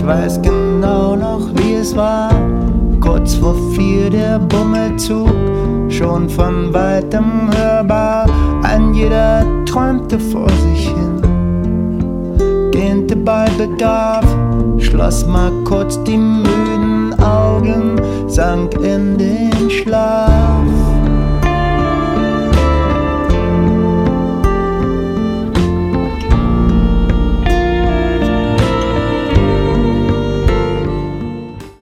weiß genau noch, wie es war. Kurz vor 4 der Bummelzug, schon von weitem hörbar. Ein jeder träumte vor sich hin, gähnte bei Bedarf, schloss mal kurz die Mühle